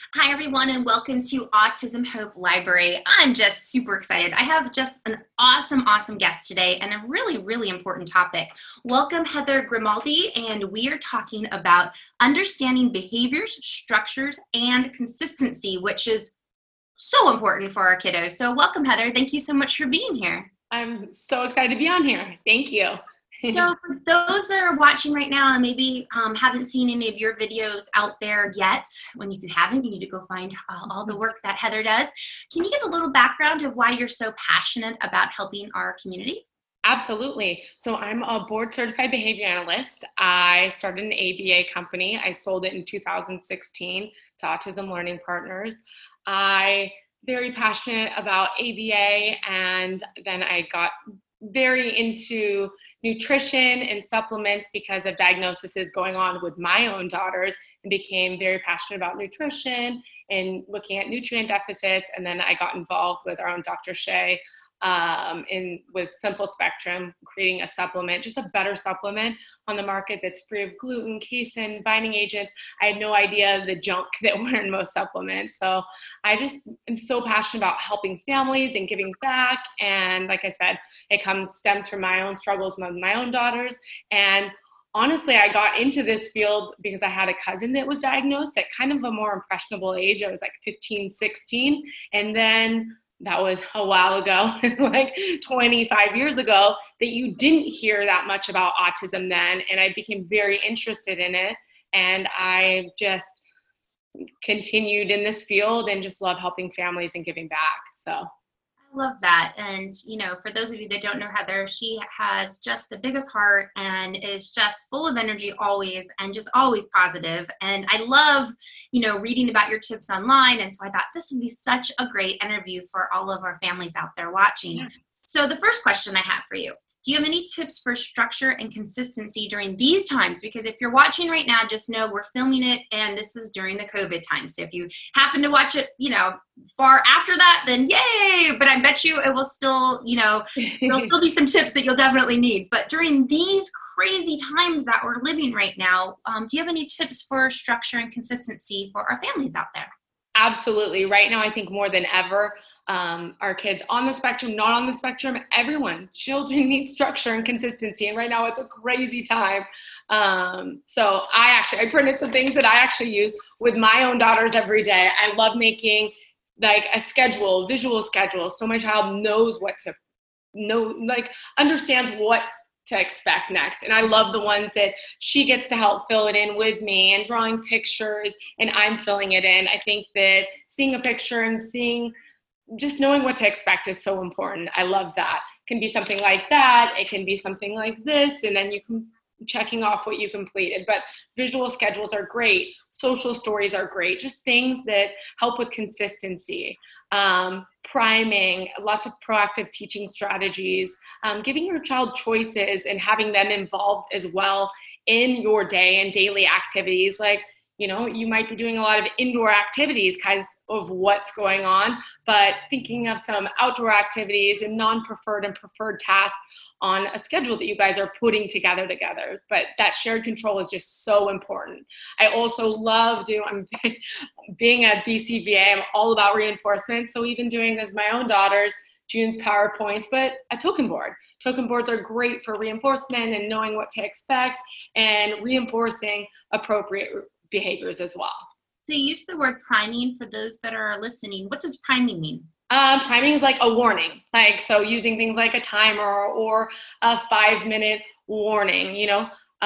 Hi, everyone, and welcome to Autism Hope Library. I'm just super excited. I have just an awesome guest today and a really important topic. Welcome, Heather Grimaldi, and we are talking about understanding behaviors, structures, and consistency, which is so important for our kiddos. So welcome, Heather. Thank you so much for being here. I'm so excited to be on here. Thank you. So for those that are watching right now and maybe haven't seen any of your videos out there yet, if you haven't, you need to go find all the work that Heather does. Can you give a little background of why you're so passionate about helping our community? Absolutely. So I'm a board certified behavior analyst. I started an ABA company. I sold it in 2016 to Autism Learning Partners. I very passionate about ABA, and then I got very into nutrition and supplements because of diagnoses going on with my own daughters, and became very passionate about nutrition and looking at nutrient deficits. And then I got involved with our own Dr. Shea with Simple Spectrum, creating a supplement, just a better supplement on the market that's free of gluten, casein, binding agents. I had no idea the junk that were in most supplements. So I just am so passionate about helping families and giving back. And like I said, it stems from my own struggles with my own daughters. And honestly, I got into this field because I had a cousin that was diagnosed at kind of a more impressionable age. I was like 15, 16. And then that was a while ago, like 25 years ago, that you didn't hear that much about autism then. And I became very interested in it. And I just continued in this field and just love helping families and giving back. So I love that. And, for those of you that don't know Heather, she has just the biggest heart and is just full of energy always and just always positive. And I love, reading about your tips online. And so I thought this would be such a great interview for all of our families out there watching. Yeah. So the first question I have for you, do you have any tips for structure and consistency during these times? Because if you're watching right now, just know we're filming it and this was during the COVID time. So if you happen to watch it, far after that, then yay! But I bet you it will still, there'll still be some tips that you'll definitely need. But during these crazy times that we're living right now, do you have any tips for structure and consistency for our families out there? Absolutely. Right now, I think more than ever, our kids on the spectrum, not on the spectrum, children need structure and consistency. And right now it's a crazy time. So I printed some things that I actually use with my own daughters every day. I love making like a schedule, visual schedule. So my child understands what to expect next. And I love the ones that she gets to help fill it in with me and drawing pictures and I'm filling it in. I think that seeing a picture and just knowing what to expect is so important. I love that. It can be something like that. It can be something like this. And then you can checking off what you completed. But visual schedules are great. Social stories are great. Just things that help with consistency. Priming, lots of proactive teaching strategies, giving your child choices and having them involved as well in your day and daily activities. Like, you might be doing a lot of indoor activities because of what's going on, but thinking of some outdoor activities and non-preferred and preferred tasks on a schedule that you guys are putting together. But that shared control is just so important. I also love being a BCBA, I'm all about reinforcement. So even doing this, my own daughters, June's PowerPoints, but a token board. Token boards are great for reinforcement and knowing what to expect and reinforcing appropriate behaviors as well. So you use the word priming for those that are listening. What does priming mean? Priming is like a warning, so using things like a timer or a 5-minute warning. You're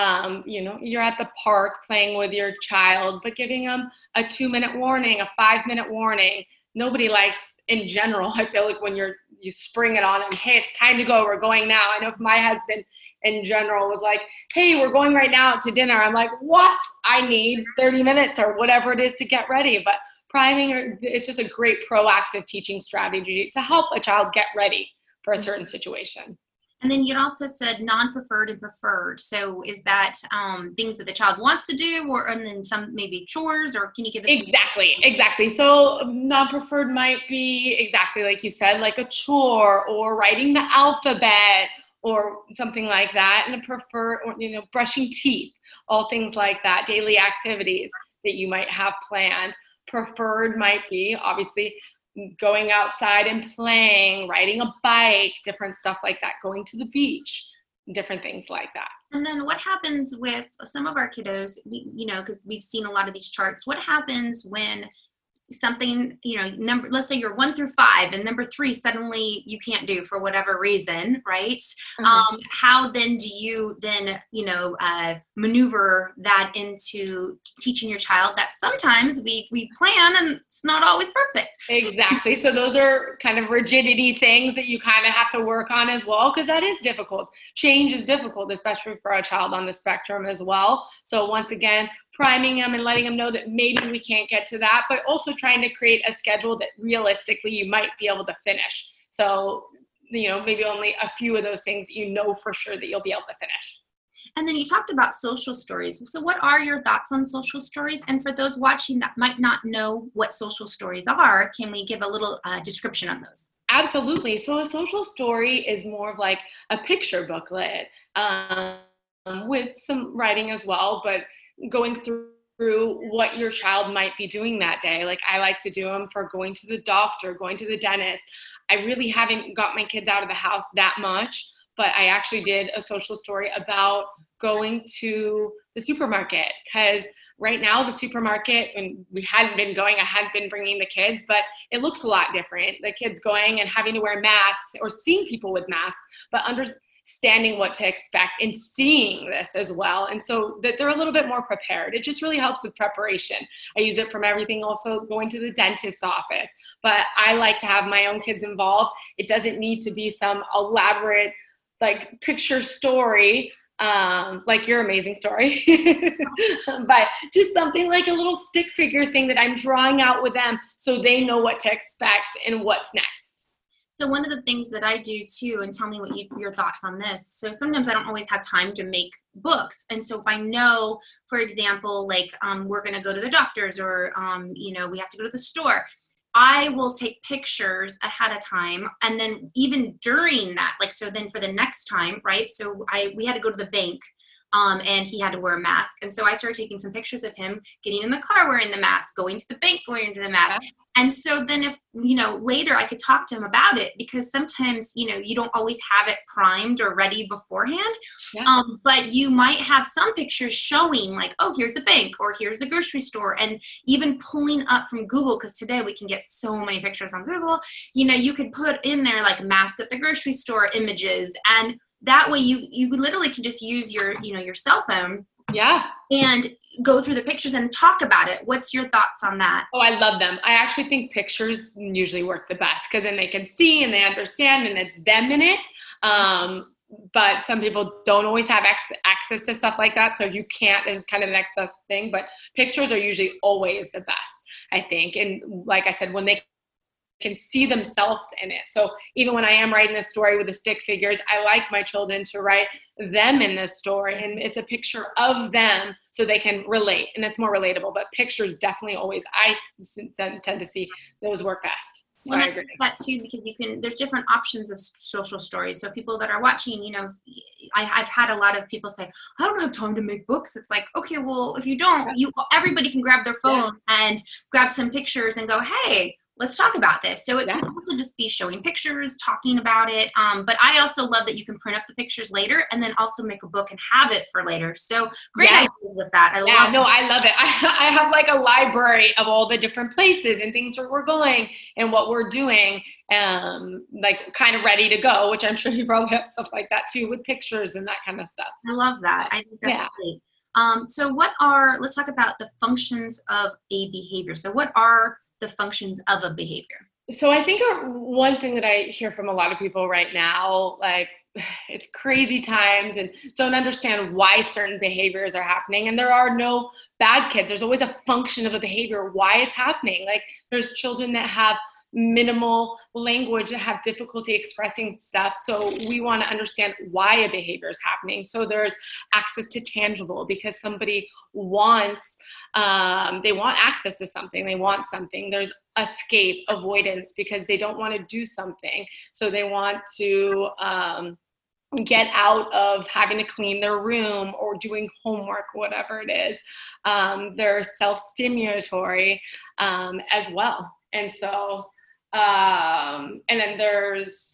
at the park playing with your child, but giving them a 2-minute warning, a 5-minute warning. Nobody likes, in general, I feel like when you spring it on them, hey, it's time to go, we're going now. I know if my husband in general was like, hey, we're going right now to dinner, I'm like, what? I need 30 minutes or whatever it is to get ready. But priming, it's just a great proactive teaching strategy to help a child get ready for a certain situation. And then you also said non-preferred and preferred. So is that things that the child wants to do, and then some maybe chores, or can you give us Exactly. So non-preferred might be exactly like you said, like a chore or writing the alphabet or something like that. And a preferred, or brushing teeth, all things like that, daily activities that you might have planned. preferred might be obviously going outside and playing, riding a bike, different stuff like that, going to the beach, different things like that. And then what happens with some of our kiddos, you know, because we've seen a lot of these charts, what happens when something, you know, let's say you're 1 through 5 and number 3 suddenly you can't do for whatever reason, right? How then do you then, you know, maneuver that into teaching your child that sometimes we plan and it's not always perfect? Exactly. So those are kind of rigidity things that you kind of have to work on as well, because that is difficult. Change is difficult, especially for a child on the spectrum as well. So once again, priming them and letting them know that maybe we can't get to that, but also trying to create a schedule that realistically you might be able to finish. So, you know, maybe only a few of those things you know for sure that you'll be able to finish. And then you talked about social stories. So what are your thoughts on social stories? And for those watching that might not know what social stories are, can we give a little description of those? Absolutely. So a social story is more of like a picture booklet with some writing as well, but going through what your child might be doing that day. Like I like to do them for going to the doctor, going to the dentist. I really haven't got my kids out of the house that much, but I actually did a social story about going to the supermarket, because right now the supermarket, when we hadn't been going, I hadn't been bringing the kids, but it looks a lot different. The kids going and having to wear masks or seeing people with masks, but understanding what to expect and seeing this as well. And so that they're a little bit more prepared. It just really helps with preparation. I use it from everything, also going to the dentist's office, but I like to have my own kids involved. It doesn't need to be some elaborate like picture story, like your amazing story, but just something like a little stick figure thing that I'm drawing out with them so they know what to expect and what's next. So one of the things that I do too, and tell me what your thoughts on this. So sometimes I don't always have time to make books. And so if I know, for example, like we're going to go to the doctor's or, you know, we have to go to the store, I will take pictures ahead of time. And then even during that, like, so then for the next time, right? So we had to go to the bank and he had to wear a mask. And so I started taking some pictures of him getting in the car wearing the mask, going to the bank wearing the mask. Yeah. And so then if, you know, later I could talk to him about it, because sometimes, you know, you don't always have it primed or ready beforehand. Yeah. But you might have some pictures showing like, oh, here's the bank or here's the grocery store. And even pulling up from Google, because today we can get so many pictures on Google, you know, you could put in there like mask at the grocery store images. And that way you literally can just use your, you know, your cell phone. Yeah. And go through the pictures and talk about it. What's your thoughts on that? Oh, I love them. I actually think pictures usually work the best because then they can see and they understand and it's them in it. But some people don't always have access to stuff like that. So if you can't, this is kind of the next best thing. But pictures are usually always the best, I think. And like I said, when they can see themselves in it. So even when I am writing this story with the stick figures, I like my children to write them in this story, and it's a picture of them so they can relate, and it's more relatable. But pictures definitely always, I tend to see those work best. So I agree that too, because there's different options of social stories. So people that are watching, you know, I've had a lot of people say, I don't have time to make books. It's like, okay, well, if you don't, everybody can grab their phone and grab some pictures and go, hey, let's talk about this. So it can also just be showing pictures, talking about it. But I also love that you can print up the pictures later and then also make a book and have it for later. So great ideas with that. I love it. I have like a library of all the different places and things where we're going and what we're doing, like kind of ready to go, which I'm sure you probably have stuff like that too with pictures and that kind of stuff. I love that. I think that's great. So let's talk about the functions of a behavior. So what are the functions of a behavior? So I think one thing that I hear from a lot of people right now, like it's crazy times and don't understand why certain behaviors are happening. And there are no bad kids. There's always a function of a behavior, why it's happening. Like there's children that have minimal language, that have difficulty expressing stuff. So we want to understand why a behavior is happening. So there's access to tangible because somebody wants, they want access to something, they want something. There's escape, avoidance because they don't want to do something. So they want to get out of having to clean their room or doing homework, whatever it is. They're self-stimulatory as well. And so, and then there's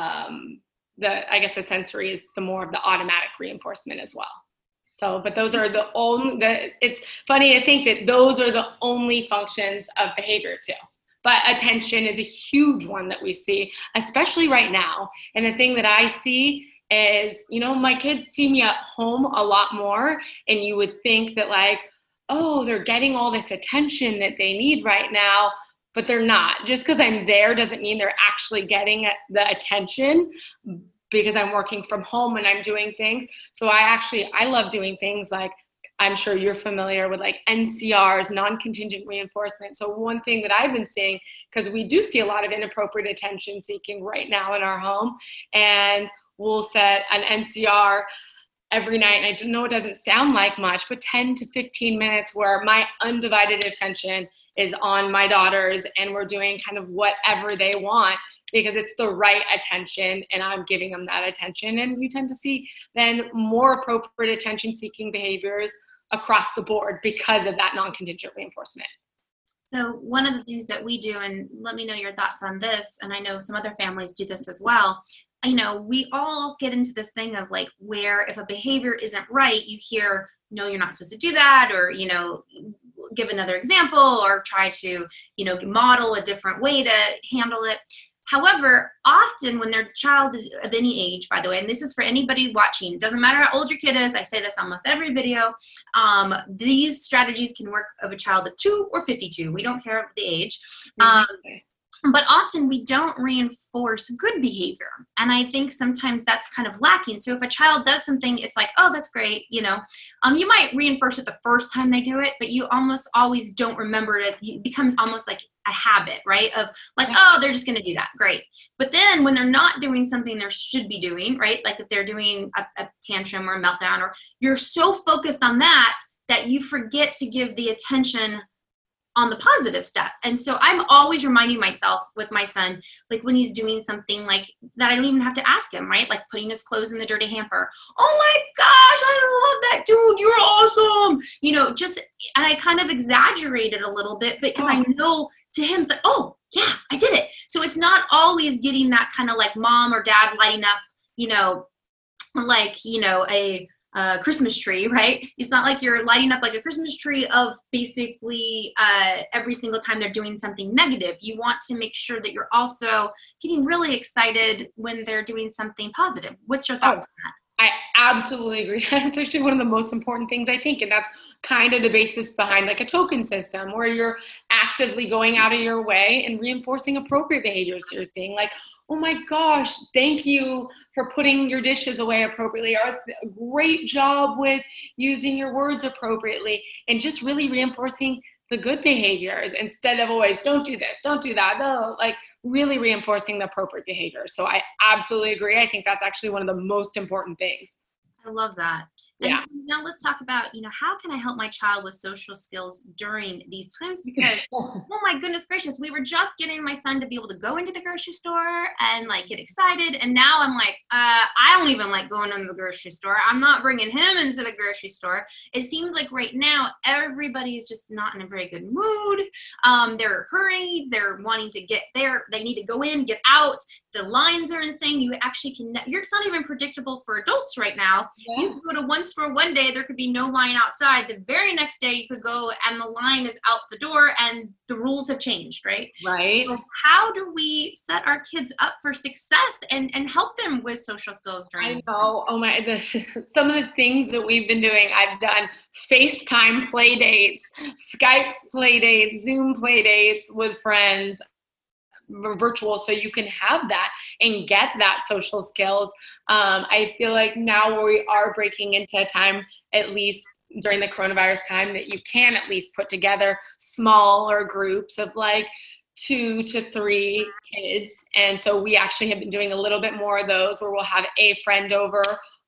I guess the sensory is the more of the automatic reinforcement as well. So, but those are it's funny to think that those are the only functions of behavior too. But attention is a huge one that we see, especially right now. And the thing that I see is, my kids see me at home a lot more, and you would think that like, oh, they're getting all this attention that they need right now, but they're not. Just because I'm there doesn't mean they're actually getting the attention, because I'm working from home and I'm doing things. So I love doing things like, I'm sure you're familiar with like NCRs, non-contingent reinforcement. So one thing that I've been seeing, because we do see a lot of inappropriate attention seeking right now in our home, and we'll set an NCR every night. And I know it doesn't sound like much, but 10 to 15 minutes where my undivided attention is on my daughters, and we're doing kind of whatever they want, because it's the right attention and I'm giving them that attention. And you tend to see then more appropriate attention seeking behaviors across the board because of that non-contingent reinforcement. So one of the things that we do, and let me know your thoughts on this, and I know some other families do this as well, we all get into this thing of like, where if a behavior isn't right, you hear, no, you're not supposed to do that, or, give another example, or try to, model a different way to handle it. However, often when their child is of any age, by the way, and this is for anybody watching, it doesn't matter how old your kid is, I say this almost every video, these strategies can work of a child of 2 or 52. We don't care the age. But often we don't reinforce good behavior. And I think sometimes that's kind of lacking. So if a child does something, it's like, oh, that's great. You might reinforce it the first time they do it, but you almost always don't remember it. It becomes almost like a habit, right? Of like, oh, they're just going to do that. Great. But then when they're not doing something they should be doing, right? Like if they're doing a tantrum or a meltdown, or you're so focused on that you forget to give the attention on the positive stuff. And so I'm always reminding myself with my son, like when he's doing something like that, I don't even have to ask him, right? Like putting his clothes in the dirty hamper. Oh my gosh, I love that, dude. You're awesome. And I kind of exaggerate it a little bit because I know to him, it's like, oh yeah, I did it. So it's not always getting that kind of like mom or dad lighting up, a Christmas tree, right? It's not like you're lighting up like a Christmas tree of basically every single time they're doing something negative. You want to make sure that you're also getting really excited when they're doing something positive. What's your thoughts on that? I absolutely agree. That's actually one of the most important things, I think. And that's kind of the basis behind like a token system, where you're actively going out of your way and reinforcing appropriate behaviors you're seeing. Like, oh my gosh, thank you for putting your dishes away appropriately, or great job with using your words appropriately, and just really reinforcing the good behaviors instead of always, don't do this, don't do that. No, like really reinforcing the appropriate behavior. So I absolutely agree. I think that's actually one of the most important things. I love that. And so now let's talk about, how can I help my child with social skills during these times? Because, oh my goodness gracious, we were just getting my son to be able to go into the grocery store and like get excited. And now I'm like, I don't even like going into the grocery store. I'm not bringing him into the grocery store. It seems like right now, everybody's just not in a very good mood. They're hurried. They're wanting to get there. They need to go in, get out. The lines are insane. You actually it's not even predictable for adults right now. Yeah. You can go to one store one day, there could be no line outside. The very next day you could go and the line is out the door and the rules have changed, right? Right. So how do we set our kids up for success and help them with social skills during? I know. Oh my, some of the things that we've been doing, I've done FaceTime play dates, Skype play dates, Zoom play dates with friends, virtual, so you can have that and get that social skills. I feel like now we are breaking into a time, at least during the coronavirus time, that you can at least put together smaller groups of like 2 to 3 kids. And so we actually have been doing a little bit more of those, where we'll have a friend over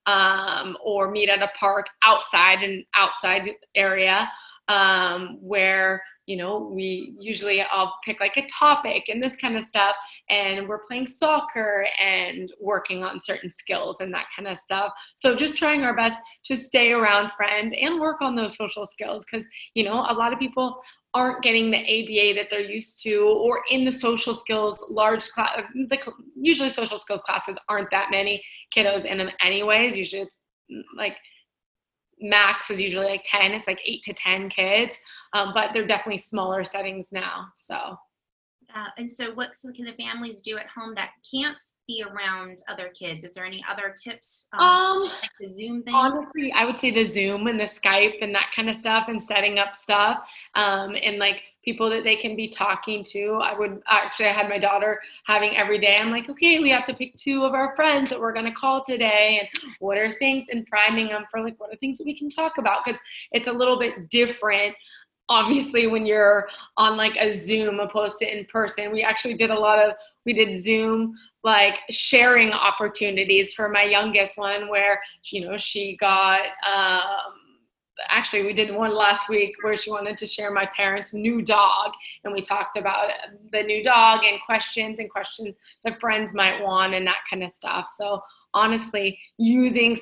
or meet at a park outside area where we usually I'll pick like a topic and this kind of stuff, and we're playing soccer and working on certain skills and that kind of stuff. So just trying our best to stay around friends and work on those social skills, because a lot of people aren't getting the ABA that they're used to, or in the social skills large class. Usually social skills classes aren't that many kiddos in them anyways. Usually it's like max is usually like 10. It's like 8 to 10 kids, but they're definitely smaller settings now. So. And so what can the families do at home that can't be around other kids? Is there any other tips? Like the Zoom thing? Honestly, I would say the Zoom and the Skype and that kind of stuff, and setting up stuff, and like people that they can be talking to. I had my daughter having every day. I'm like, okay, we have to pick 2 of our friends that we're going to call today. And what are things, and priming them for like, what are things that we can talk about? Because it's a little bit different, obviously, when you're on like a Zoom opposed to in person. We actually did we did Zoom like sharing opportunities for my youngest one, where, she got, actually we did one last week where she wanted to share my parents' new dog. And we talked about the new dog and questions the friends might want and that kind of stuff. So honestly, using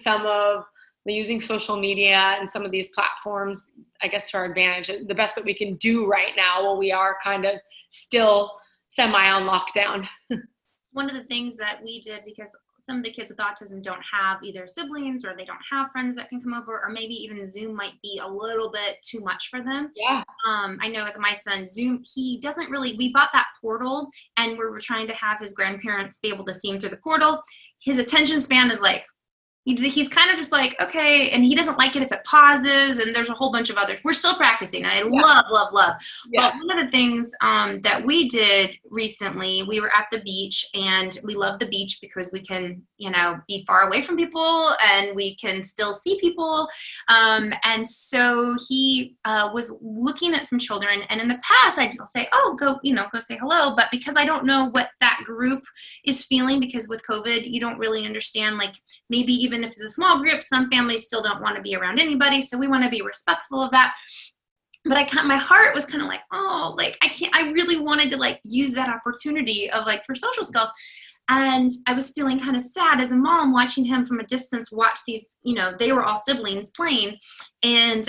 social media and some of these platforms, I guess, to our advantage, the best that we can do right now while we are kind of still semi on lockdown. One of the things that we did, because some of the kids with autism don't have either siblings, or they don't have friends that can come over, or maybe even Zoom might be a little bit too much for them. Yeah. I know with my son, Zoom, he doesn't really, we bought that portal and we were trying to have his grandparents be able to see him through the portal. His attention span is like, he's kind of just like, okay, and he doesn't like it if it pauses, and there's a whole bunch of others. We're still practicing, and I love. Yeah. But one of the things that we did recently, we were at the beach, and we love the beach because we can, be far away from people, and we can still see people. And so he was looking at some children, and in the past, I'd say, oh, go say hello. But because I don't know what that group is feeling, because with COVID, you don't really understand, like, maybe even if it's a small group, some families still don't want to be around anybody. So we want to be respectful of that. But my heart was kind of like, oh, like, I really wanted to like use that opportunity of like for social skills. And I was feeling kind of sad as a mom watching him from a distance watch these, they were all siblings playing. And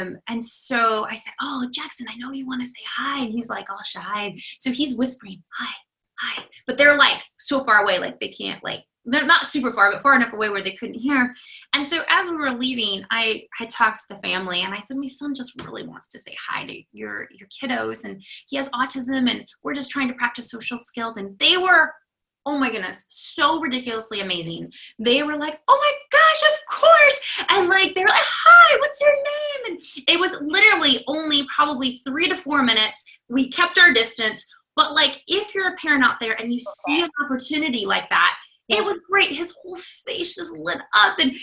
so I said, oh, Jackson, I know you want to say hi. And he's like all shy. So he's whispering, hi. But they're like so far away, like they can't, like, they're not super far, but far enough away where they couldn't hear. And so as we were leaving, I had talked to the family, and I said, my son just really wants to say hi to your kiddos, and he has autism, and we're just trying to practice social skills. And they were, oh my goodness, so ridiculously amazing. They were like, oh my gosh, of course. And like, they were like, hi, what's your name? And it was literally only probably 3 to 4 minutes. We kept our distance. But like, if you're a parent out there and you see an opportunity like that, it was great. His whole face just lit up, and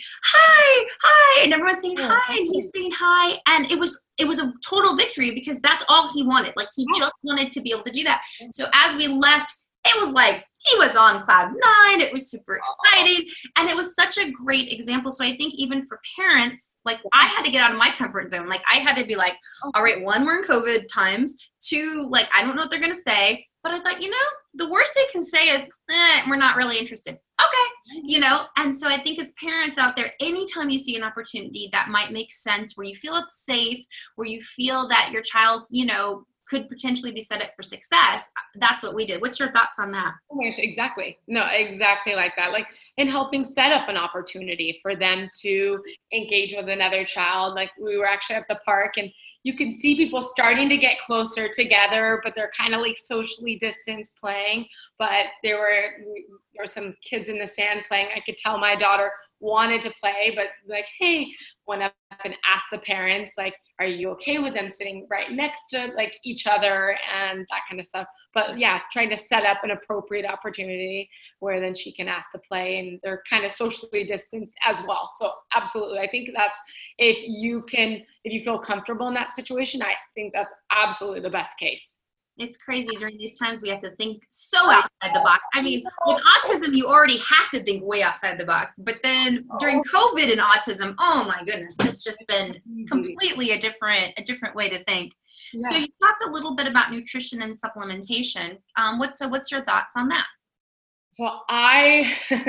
hi, and everyone's saying hi, and he's saying hi. And it was a total victory, because that's all he wanted. Like, he just wanted to be able to do that. So as we left, it was like he was on cloud 9. It was super exciting. And it was such a great example. So I think even for parents, like, I had to get out of my comfort zone. Like, I had to be like, all right, 1, we're in COVID times. 2, like, I don't know what they're going to say. But I thought, the worst they can say is, we're not really interested. Okay. And so I think as parents out there, anytime you see an opportunity that might make sense, where you feel it's safe, where you feel that your child, could potentially be set up for success, that's what we did. What's your thoughts on that? Oh my gosh, exactly. No, exactly like that. Like, in helping set up an opportunity for them to engage with another child. Like, we were actually at the park, and you can see people starting to get closer together, but they're kind of like socially distanced playing. But there were some kids in the sand playing. I could tell my daughter wanted to play, but like, hey, went up and asked the parents, like, are you okay with them sitting right next to like each other and that kind of stuff. But yeah, trying to set up an appropriate opportunity where then she can ask to play, and they're kind of socially distanced as well. So absolutely, I think that's, if you feel comfortable in that situation, I think that's absolutely the best case. It's crazy during these times we have to think so outside the box. I mean, with autism, you already have to think way outside the box. But then during COVID and autism, oh my goodness, it's just been completely a different way to think. Yeah. So you talked a little bit about nutrition and supplementation. What's your thoughts on that? So I,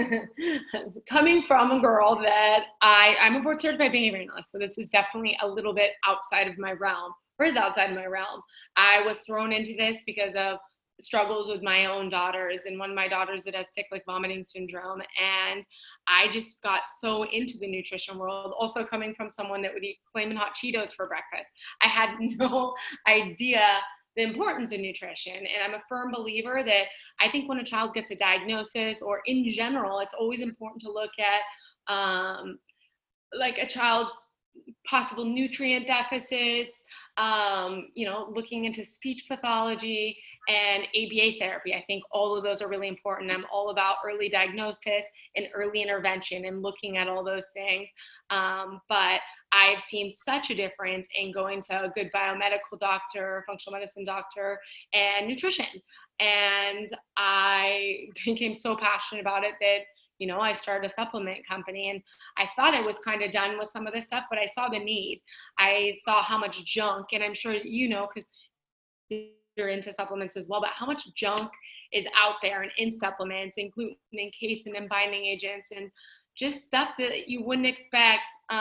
coming from a girl that I'm a board certified behavior analyst, so this is definitely a little bit outside of my realm, or is outside of my realm. I was thrown into this because of struggles with my own daughters, and one of my daughters that has cyclic vomiting syndrome, and I just got so into the nutrition world. Also coming from someone that would eat Flamin' Hot Cheetos for breakfast, I had no idea the importance of nutrition. And I'm a firm believer that I think when a child gets a diagnosis, or in general, it's always important to look at like a child's possible nutrient deficits, looking into speech pathology and ABA therapy. I think all of those are really important. I'm all about early diagnosis and early intervention and looking at all those things. But I've seen such a difference in going to a good biomedical doctor, functional medicine doctor, and nutrition. And I became so passionate about it that I started a supplement company, and I thought I was kind of done with some of this stuff, but I saw the need. I saw how much junk, and I'm sure because you're into supplements as well, but how much junk is out there and in supplements, and gluten and casein and binding agents, and just stuff that you wouldn't expect,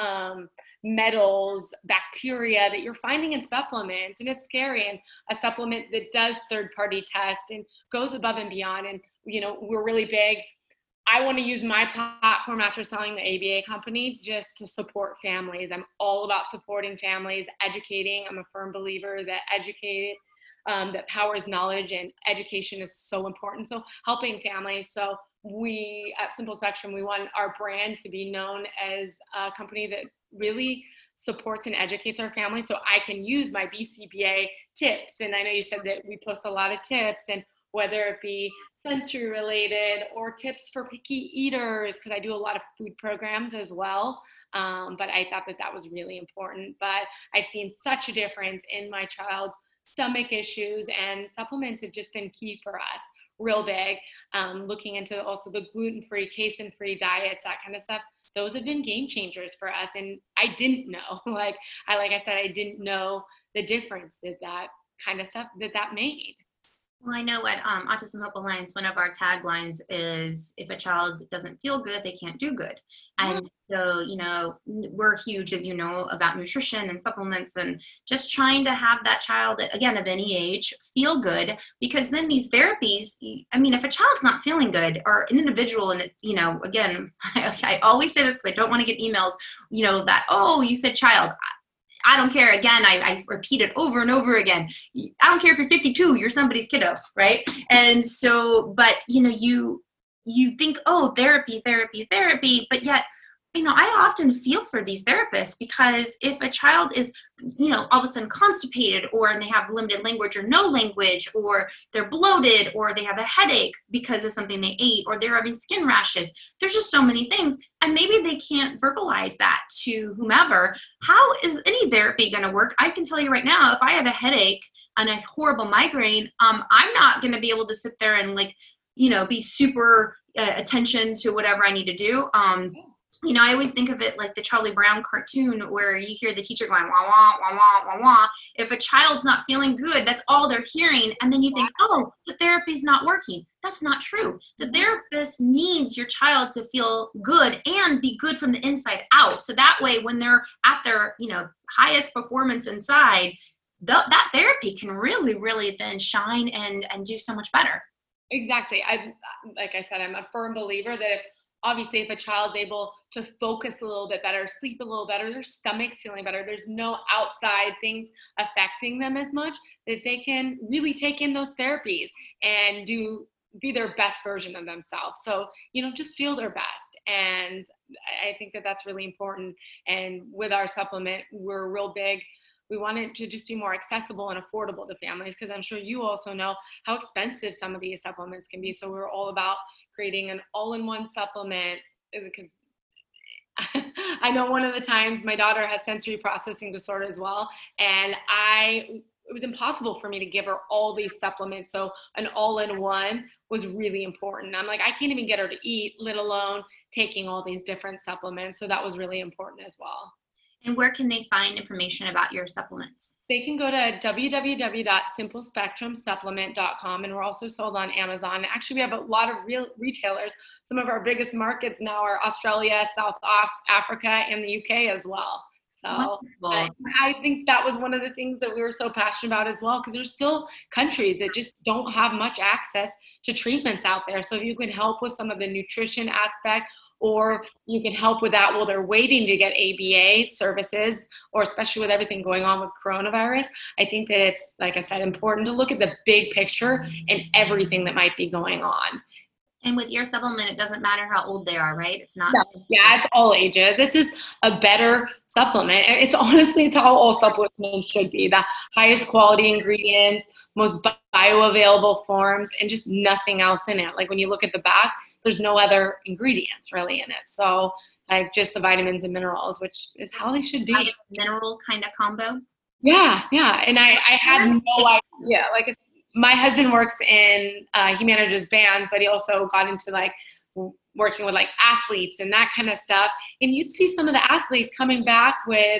metals, bacteria that you're finding in supplements. And it's scary. And a supplement that does third-party test and goes above and beyond. And, we're really big. I want to use my platform after selling the ABA company just to support families. I'm all about supporting families, educating. I'm a firm believer that that powers knowledge, and education is so important. So helping families. So we at Simple Spectrum, we want our brand to be known as a company that really supports and educates our families. So I can use my BCBA tips. And I know you said that we post a lot of tips, and whether it be sensory related or tips for picky eaters, because I do a lot of food programs as well. But I thought that was really important. But I've seen such a difference in my child's stomach issues, and supplements have just been key for us, real big. Looking into also the gluten-free, casein-free diets, that kind of stuff, those have been game changers for us. And I didn't know, like I said, I didn't know the difference that kind of stuff that made. Well, I know at Autism Hope Alliance, one of our taglines is, if a child doesn't feel good, they can't do good. And so, we're huge, as you know, about nutrition and supplements, and just trying to have that child, again, of any age, feel good, because then these therapies, if a child's not feeling good, or an individual, and, again, I always say this because I don't want to get emails, that, oh, you said child. I don't care. Again, I repeat it over and over again. I don't care if you're 52, you're somebody's kiddo, right? And so, but you think, oh, therapy, but yet, I often feel for these therapists, because if a child is, all of a sudden constipated, or they have limited language or no language, or they're bloated, or they have a headache because of something they ate, or they're having skin rashes, there's just so many things. And maybe they can't verbalize that to whomever. How is any therapy going to work? I can tell you right now, if I have a headache and a horrible migraine, I'm not going to be able to sit there and be super attention to whatever I need to do. I always think of it like the Charlie Brown cartoon, where you hear the teacher going, wah, wah, wah, wah, wah, wah. If a child's not feeling good, that's all they're hearing. And then you think, oh, the therapy's not working. That's not true. The therapist needs your child to feel good and be good from the inside out. So that way, when they're at their, highest performance inside, that therapy can really, really then shine and do so much better. Exactly. Like I said, I'm a firm believer that obviously if a child's able to focus a little bit better, sleep a little better, their stomach's feeling better, there's no outside things affecting them as much, that they can really take in those therapies and be their best version of themselves. So, just feel their best. And I think that that's really important. And with our supplement, we're real big. We want it to just be more accessible and affordable to families, because I'm sure you also know how expensive some of these supplements can be. So we're all about creating an all-in-one supplement, because I know one of the times my daughter has sensory processing disorder as well. And I it was impossible for me to give her all these supplements. So an all-in-one was really important. I'm like, I can't even get her to eat, let alone taking all these different supplements. So that was really important as well. And where can they find information about your supplements? They can go to www.simplespectrumsupplement.com, and we're also sold on Amazon. Actually, we have a lot of real retailers. Some of our biggest markets now are Australia, South Africa, and the UK as well. So I think that was one of the things that we were so passionate about as well, because there's still countries that just don't have much access to treatments out there. So if you can help with some of the nutrition aspect, or you can help with that while they're waiting to get ABA services, or especially with everything going on with coronavirus, I think that it's, like I said, important to look at the big picture and everything that might be going on. And with your supplement, it doesn't matter how old they are, right? It's not. Yeah, it's all ages. It's just a better supplement. It's honestly, it's how all supplements should be. The highest quality ingredients, most bioavailable forms, and just nothing else in it. Like when you look at the back, there's no other ingredients really in it. So like just the vitamins and minerals, which is how they should be. Mineral kind of combo. Yeah. And I had no idea. Like my husband works in, he manages bands, but he also got into like working with like athletes and that kind of stuff. And you'd see some of the athletes coming back with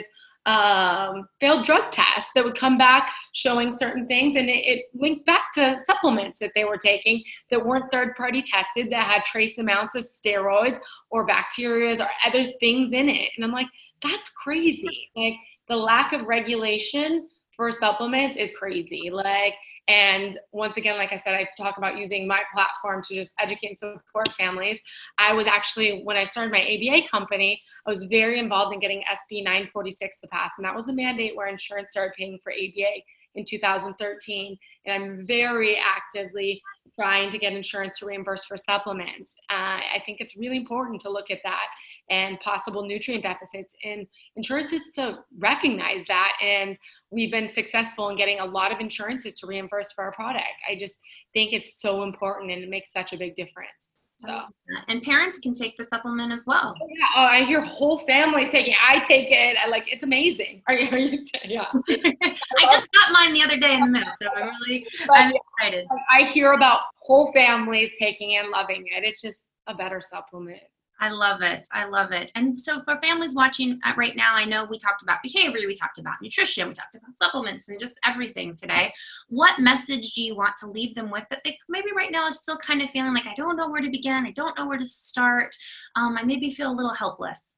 failed drug tests that would come back showing certain things, and it linked back to supplements that they were taking that weren't third-party tested, that had trace amounts of steroids or bacteria or other things in it. And I'm like, that's crazy. Like the lack of regulation for supplements is crazy. Like, and once again, like I said, I talk about using my platform to just educate and support families. I was actually, when I started my ABA company, I was very involved in getting SB 946 to pass. And that was a mandate where insurance started paying for ABA in 2013. And I'm very actively trying to get insurance to reimburse for supplements. I think it's really important to look at that and possible nutrient deficits. And insurance is to recognize that. And we've been successful in getting a lot of insurances to reimburse for our product. I just think it's so important, and it makes such a big difference. So, and parents can take the supplement as well. Yeah, I hear whole families taking it. I take it. I like, it's amazing. Yeah. I just got mine the other day in the mail, so I'm excited. I hear about whole families taking it and loving it. It's just a better supplement. I love it. I love it. And so for families watching right now, I know we talked about behavior, we talked about nutrition, we talked about supplements, and just everything today. What message do you want to leave them with that they maybe right now is still kind of feeling like, I don't know where to begin, I don't know where to start, I maybe feel a little helpless?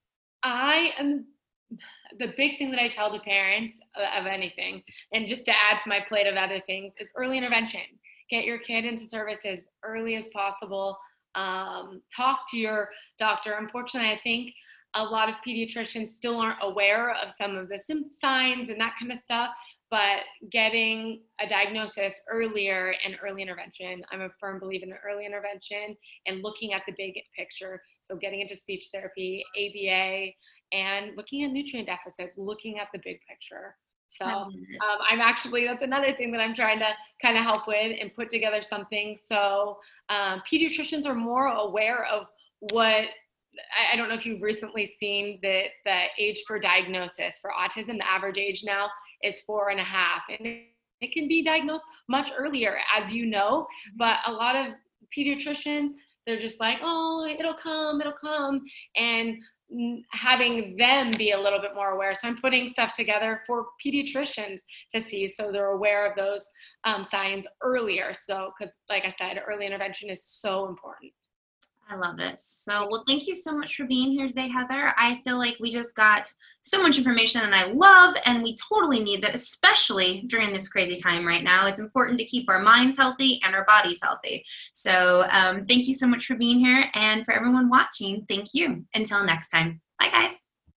The big thing that I tell the parents of anything, and just to add to my plate of other things, is early intervention. Get your kid into services early as possible. Talk to your doctor. Unfortunately, I think a lot of pediatricians still aren't aware of some of the signs and that kind of stuff, but getting a diagnosis earlier and early intervention. I'm a firm believer in early intervention and looking at the big picture. So getting into speech therapy, ABA, and looking at nutrient deficits, looking at the big picture. So I'm actually, that's another thing that I'm trying to kind of help with and put together something. So pediatricians are more aware of what, I don't know if you've recently seen that the age for diagnosis for autism, the average age now is 4.5. And it can be diagnosed much earlier, as you know, but a lot of pediatricians, they're just like, oh, it'll come. And having them be a little bit more aware. So I'm putting stuff together for pediatricians to see, so they're aware of those signs earlier. So, because like I said, early intervention is so important. I love it. So, well, thank you so much for being here today, Heather. I feel like we just got so much information, and I love, and we totally need that, especially during this crazy time right now. It's important to keep our minds healthy and our bodies healthy. So thank you so much for being here. And for everyone watching, thank you. Until next time. Bye, guys.